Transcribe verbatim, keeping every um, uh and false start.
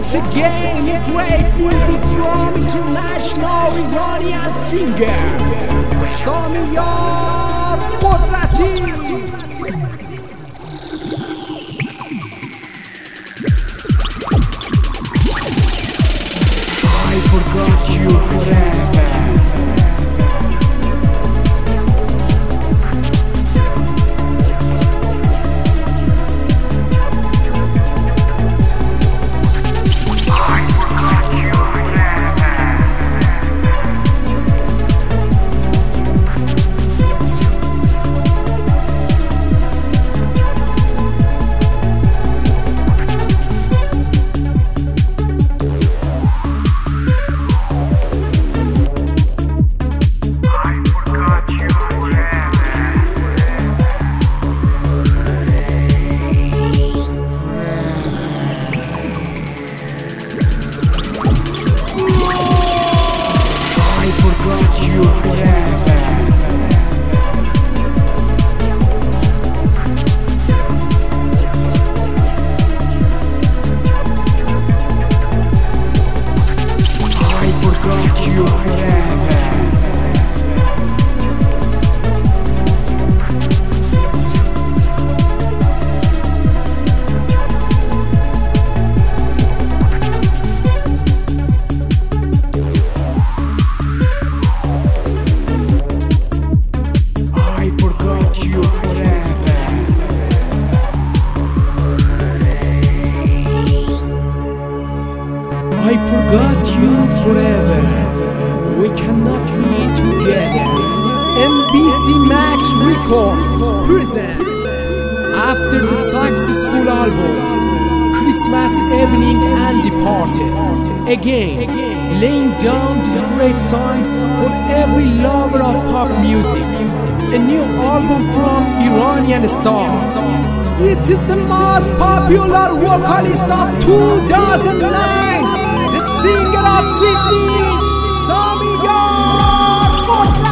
Once again, a great music from international Iranian singer Samiyar Qudrati. I forgot you forever. I forgot you forever. We cannot be together. M B C Max Record presents, after the successful albums Christmas Evening and Departed, again laying down this great song for every lover of pop music. A new album from Iranian stars. This is the most popular vocalist of two thousand nine, the singer of Sydney, Samiyar Qudrati.